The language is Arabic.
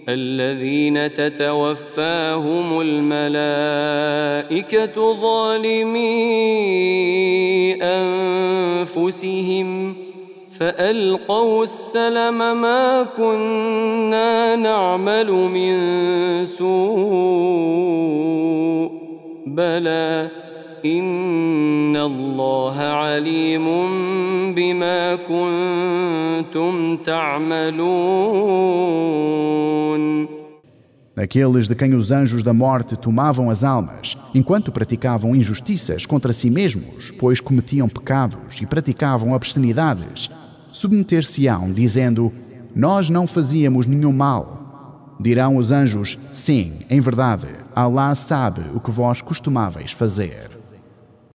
الذين تتوفاهم الملائكة ظالمي أنفسهم فألقوا السلم ما كنا نعمل من سوء بلى إن الله عليم بما كنتم تعملون. Aqueles de quem os anjos da morte tomavam as almas, enquanto praticavam injustiças contra si mesmos, pois cometiam pecados e praticavam obscenidades, submeter-se-ão, dizendo: nós não fazíamos nenhum mal. Dirão os anjos: sim, em verdade, Alá sabe o que vós costumáveis fazer.